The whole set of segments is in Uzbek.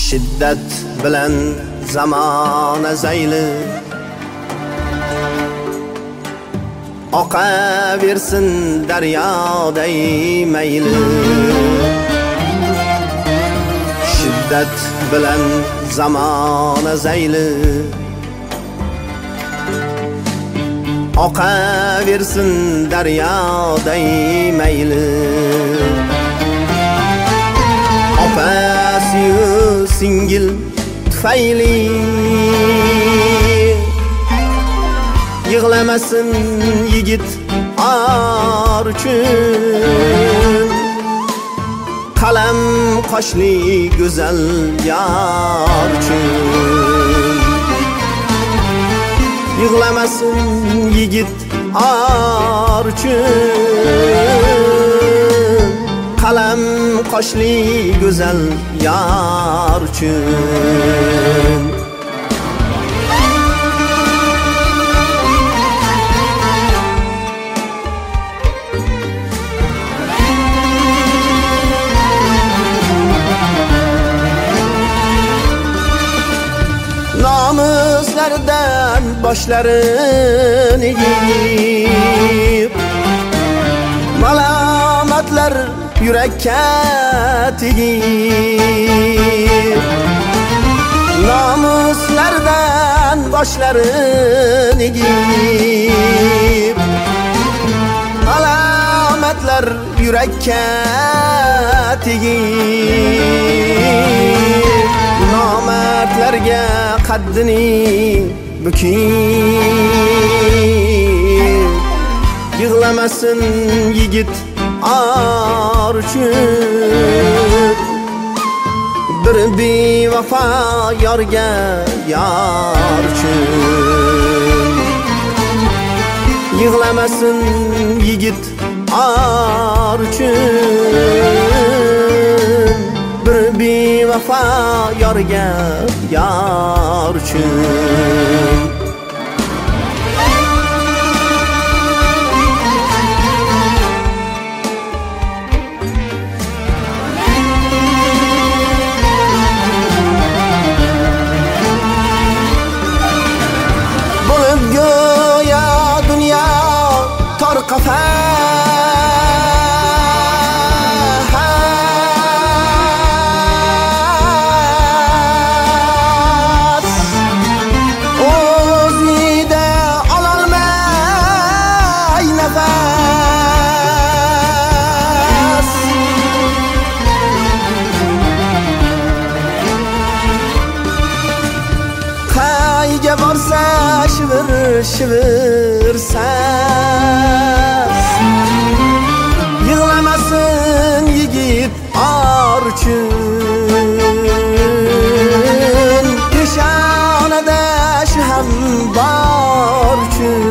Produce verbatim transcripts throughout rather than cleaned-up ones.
shiddat bilan zamona zayli oqaversin daryoday mayli. Shiddat bilan zamona zayli oqaversin daryoday mayli. Opasiyu singil tufayli yig'lamasin yigit or uchun. Qalam qoshli go'zal yor uchun. Yig'lamasin yigit or uchun. Qalam qoshli go'zal yor uchun. Namuslardan boshlarini yiyib, malomatlar yurakka tegib. Namuslardan boshlarini yiyib, malomatlar yurakka tegib. Nomardlarga qaddini bukib, yig'lamasin yigit or uchun. Bir bevafo yorga yor uchun. Yig'lamasin yigit or uchun. Bir bevafo yorga yor uchun. Bo'lib go'yo dunyo tor qafas, o'zida ololmay nafas. Qayga borsa shivir shivir sas, yig'lamasin yigit or uchun. Peshonada shu ham bor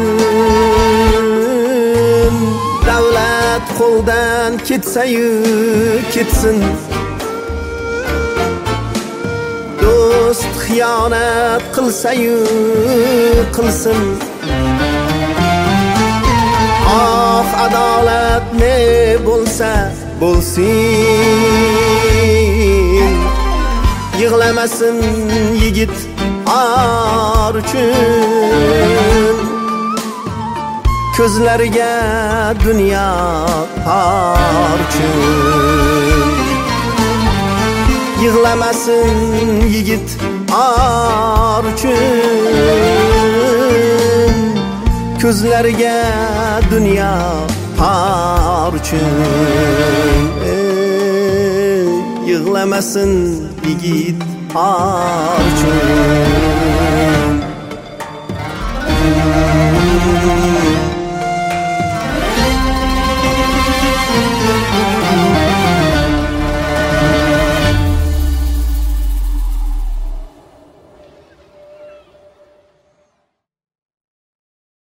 uchun. Davlat qo'ldan ketsa-yu ketsin, do'st xiyonat qilsa-yu qilsin. Oh, adolat ne bo'lsa bo'lsin. Yig'lamasin yigit or uchun. Ko'zlariga dunyo tor uchun. Yig'lamasin yigit or uchun. Ko'zlariga dunyo tor uchun. Yig'lamasin yigit or uchun.